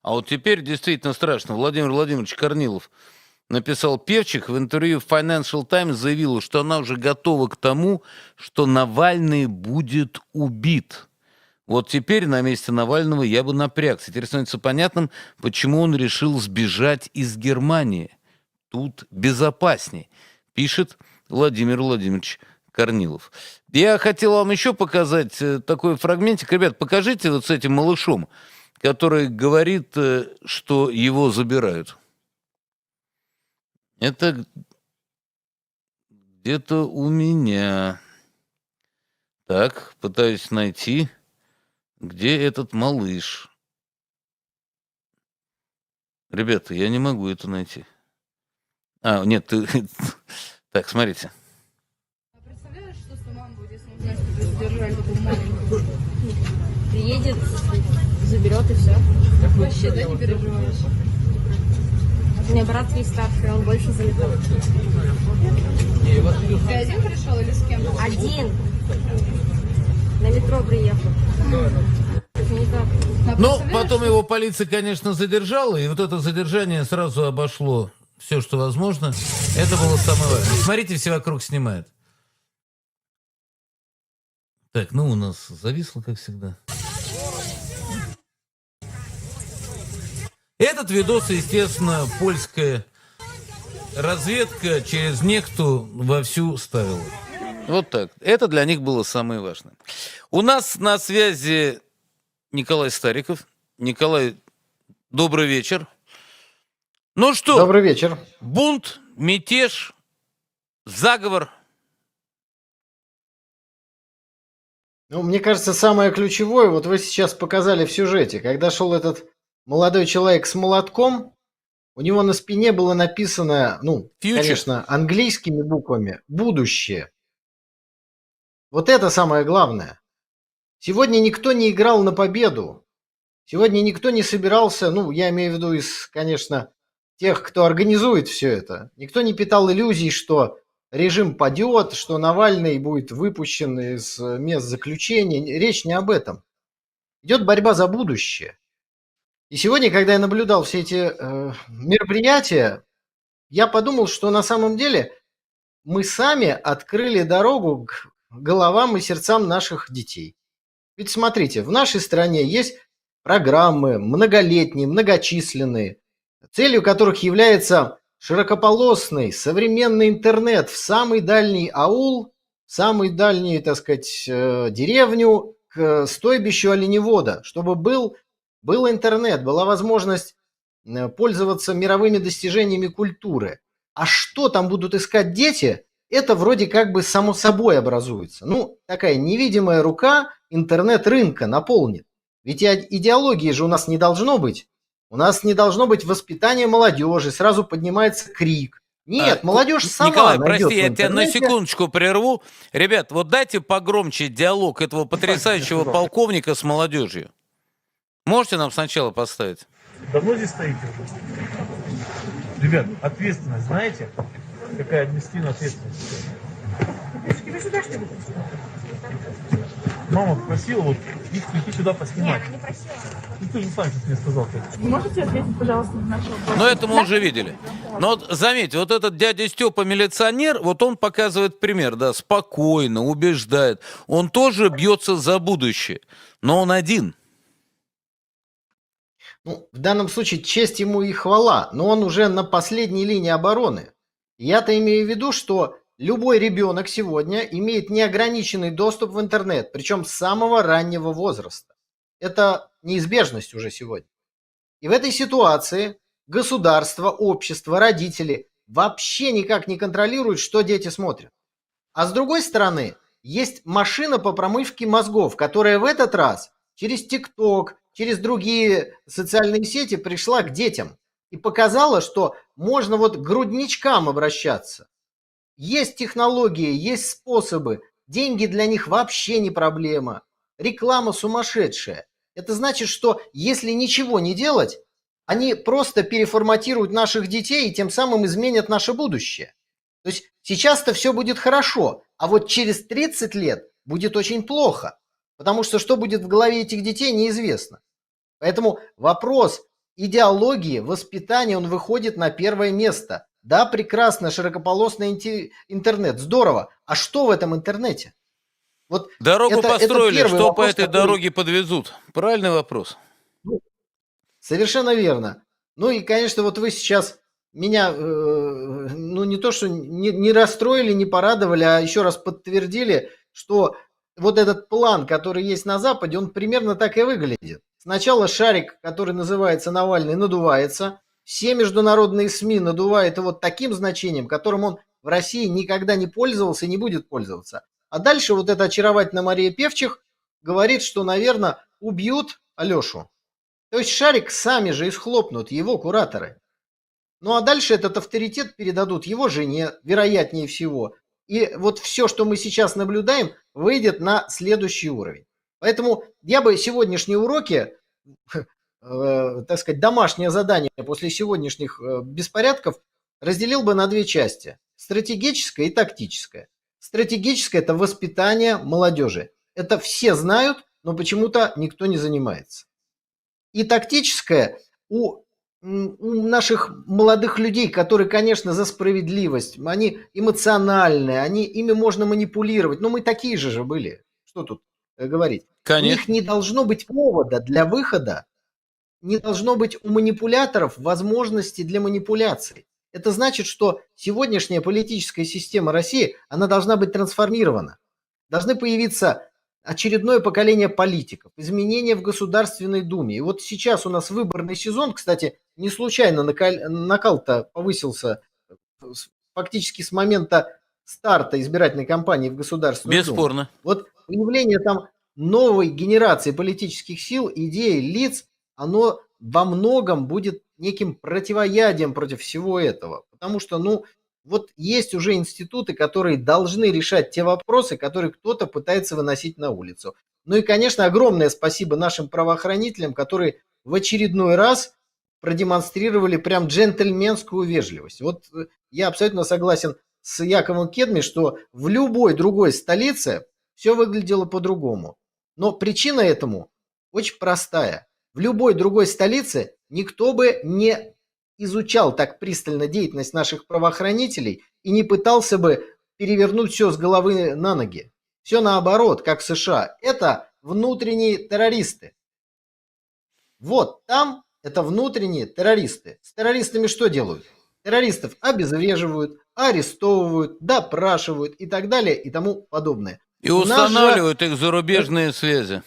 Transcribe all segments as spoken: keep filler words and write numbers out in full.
А вот теперь действительно страшно. Владимир Владимирович Корнилов написал: Певчих в интервью в Financial Times заявила, что она уже готова к тому, что Навальный будет убит. Вот теперь на месте Навального я бы напрягся. Теперь становится понятным, почему он решил сбежать из Германии. Тут безопасней, пишет Владимир Владимирович Корнилов. Я хотел вам еще показать э, такой фрагментик. Ребят, покажите вот с этим малышом, который говорит, э, что его забирают. Это где-то у меня. Так, пытаюсь найти, где этот малыш. Ребята, я не могу это найти. А, нет, ты... Так, смотрите. А представляешь, что с мамой будет, если узнать, что ты задержали такую маленькую? Приедет, заберет и все. Вообще, да, не переживаешь? У меня брат есть старший, он больше залетал. Ты один пришел или с кем-то? Один. На метро приехал. Это не так. А Ну, представляешь, потом что- его полиция, конечно, задержала, и вот это задержание сразу обошло все, что возможно. Это было самое важное. Смотрите, все вокруг снимают. Так, ну, у нас зависло, как всегда. Этот видос, естественно, польская разведка через нехту вовсю ставила. Вот так. Это для них было самое важное. У нас на связи Николай Стариков. Николай, добрый вечер. Ну что, Добрый вечер. бунт, мятеж, заговор. Ну, мне кажется, самое ключевое, вот вы сейчас показали в сюжете, когда шел этот молодой человек с молотком, у него на спине было написано, ну, Future. конечно, английскими буквами «Будущее». Вот это самое главное. Сегодня никто не играл на победу. Сегодня никто не собирался, ну, я имею в виду из, конечно, тех, кто организует все это. Никто не питал иллюзий, что режим падет, что Навальный будет выпущен из мест заключения. Речь не об этом. Идет борьба за будущее. И сегодня, когда я наблюдал все эти э, мероприятия, я подумал, что на самом деле мы сами открыли дорогу к головам и сердцам наших детей. Ведь смотрите, в нашей стране есть программы многолетние, многочисленные, целью которых является широкополосный современный интернет в самый дальний аул, в самую дальнюю, так сказать, э, деревню, к стойбищу оленевода, чтобы был, был интернет, была возможность э, пользоваться мировыми достижениями культуры. А что там будут искать дети, это вроде как бы само собой образуется. Ну, такая невидимая рука интернет-рынка наполнит. Ведь и идеологии же у нас не должно быть. У нас не должно быть воспитания молодежи, сразу поднимается крик. Нет, А, молодежь сама Николай, найдет прости, в я тебя на интернете. секундочку прерву. Ребят, вот дайте погромче диалог этого потрясающего полковника с молодежью. Можете нам сначала поставить? Давно здесь стоите уже? Ребят, ответственность знаете? Какая административная ответственность? Тебе сюда что ли? Мама попросила вот их прийти сюда поснимать. Нет, она не просила. Никто не сам сейчас мне сказал. Можете ответить, пожалуйста, на наш вопрос? Но это мы уже видели. Но вот заметьте, вот этот дядя Степа милиционер, вот он показывает пример, да, спокойно, убеждает. Он тоже бьется за будущее, но он один. Ну, в данном случае честь ему и хвала, но он уже на последней линии обороны. Я-то имею в виду, что любой ребенок сегодня имеет неограниченный доступ в интернет, причем с самого раннего возраста. Это неизбежность уже сегодня. И в этой ситуации государство, общество, родители вообще никак не контролируют, что дети смотрят. А с другой стороны, есть машина по промывке мозгов, которая в этот раз через ТикТок, через другие социальные сети пришла к детям и показала, что можно вот к грудничкам обращаться. Есть технологии, есть способы, деньги для них вообще не проблема. Реклама сумасшедшая. Это значит, что если ничего не делать, они просто переформатируют наших детей и тем самым изменят наше будущее. То есть сейчас-то все будет хорошо, а вот через тридцать лет будет очень плохо. Потому что что будет в голове этих детей, неизвестно. Поэтому вопрос идеологии, воспитания он выходит на первое место. Да, прекрасно, широкополосный инте- интернет, здорово. А что в этом интернете? Вот Дорогу это, это построили, первый что по вопрос, этой который- дороге подвезут? Правильный вопрос. Совершенно верно. Ну и, конечно, вот вы сейчас меня, э, ну не то, что не, не расстроили, не порадовали, а еще раз подтвердили, что вот этот план, который есть на Западе, он примерно так и выглядит. Сначала шарик, который называется Навальный, надувается. Все международные СМИ надувают его таким значением, которым он в России никогда не пользовался и не будет пользоваться. А дальше вот эта очаровательная Мария Певчих говорит, что, наверное, убьют Алешу. То есть шарик сами же исхлопнут, его кураторы. Ну а дальше этот авторитет передадут его жене, вероятнее всего. И вот все, что мы сейчас наблюдаем, выйдет на следующий уровень. Поэтому я бы сегодняшние уроки, э, так сказать, домашнее задание после сегодняшних э, беспорядков разделил бы на две части. Стратегическое и тактическое. Стратегическое – это воспитание молодежи. Это все знают, но почему-то никто не занимается. И тактическое у, у наших молодых людей, которые, конечно, за справедливость, они эмоциональные, они, ими можно манипулировать. Но мы такие же же были. Что тут э, говорить? Конечно. У них не должно быть повода для выхода, не должно быть у манипуляторов возможности для манипуляций. Это значит, что сегодняшняя политическая система России, она должна быть трансформирована. Должны появиться очередное поколение политиков, изменения в Государственной Думе. И вот сейчас у нас выборный сезон, кстати, не случайно накал-то повысился фактически с момента старта избирательной кампании в Государственную Думу. Бесспорно. Вот появление там новой генерации политических сил, идей, лиц, оно во многом будет неким противоядием против всего этого. Потому что, ну, вот есть уже институты, которые должны решать те вопросы, которые кто-то пытается выносить на улицу. Ну и, конечно, огромное спасибо нашим правоохранителям, которые в очередной раз продемонстрировали прям джентльменскую вежливость. Вот я абсолютно согласен с Яковом Кедми, что в любой другой столице все выглядело по-другому. Но причина этому очень простая. В любой другой столице никто бы не изучал так пристально деятельность наших правоохранителей и не пытался бы перевернуть все с головы на ноги. Все наоборот, как в США. Это внутренние террористы. Вот там это внутренние террористы. С террористами что делают? Террористов обезвреживают, арестовывают, допрашивают и так далее и тому подобное. И У нас же- устанавливают их зарубежные связи.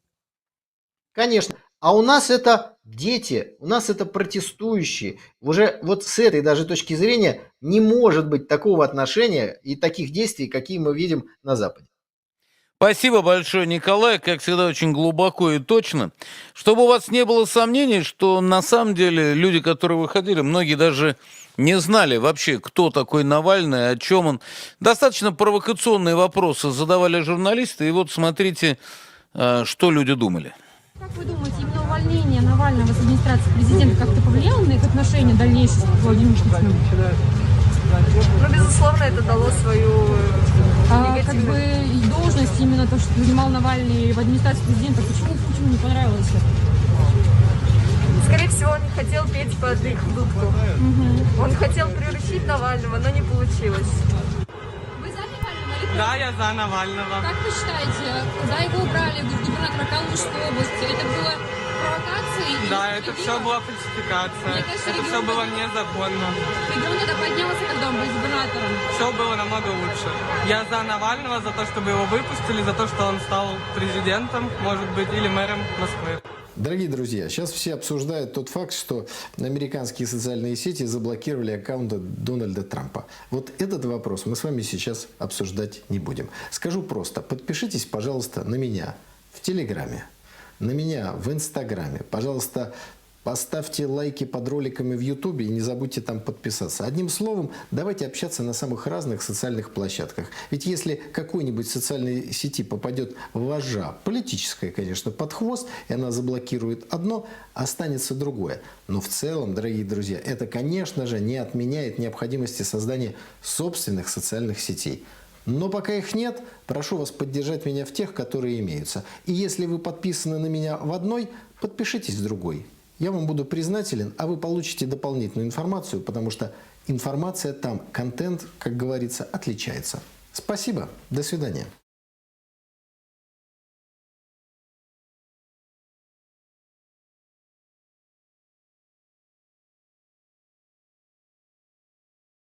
Конечно. А у нас это дети, у нас это протестующие. Уже вот с этой даже точки зрения не может быть такого отношения и таких действий, какие мы видим на Западе. Спасибо большое, Николай, как всегда, очень глубоко и точно. Чтобы у вас не было сомнений, что на самом деле люди, которые выходили, многие даже не знали вообще, кто такой Навальный, о чем он. Достаточно провокационные вопросы задавали журналисты, и вот смотрите, э, что люди думали. Как вы думаете, именно увольнение Навального с администрации президента как-то повлияло на их отношения дальнейшие с Владимиром Путиным? Ну, безусловно, это дало свою А, как негативную... бы и должность именно то, что занимал Навальный в администрации президента, почему Путину не понравилось это? Скорее всего, он не хотел петь под их дудку. Он хотел приручить Навального, но не получилось. Вы за Навального или Да, я за Навального. Как вы считаете, когда его убрали губернатора Калужской области, это было провокацией? Да, или это справедливо? все была фальсификация. Мне кажется, Это все регион было тогда- незаконно. Регион тогда поднялся, когда он был губернатором. Все было намного лучше. Я за Навального, за то, чтобы его выпустили, за то, что он стал президентом, может быть, или мэром Москвы. Дорогие друзья, сейчас все обсуждают тот факт, что американские социальные сети заблокировали аккаунты Дональда Трампа. Вот этот вопрос мы с вами сейчас обсуждать не будем. Скажу просто, подпишитесь, пожалуйста, на меня в Телеграме, на меня в Инстаграме. Пожалуйста, поставьте лайки под роликами в Ютубе и не забудьте там подписаться. Одним словом, давайте общаться на самых разных социальных площадках. Ведь если какой-нибудь социальной сети попадет вожжа, политическая, конечно, под хвост, и она заблокирует одно, останется другое. Но в целом, дорогие друзья, это, конечно же, не отменяет необходимости создания собственных социальных сетей. Но пока их нет, прошу вас поддержать меня в тех, которые имеются. И если вы подписаны на меня в одной, подпишитесь в другой. я вам буду признателен, а вы получите дополнительную информацию, потому что информация там, контент, как говорится, отличается. Спасибо, до свидания.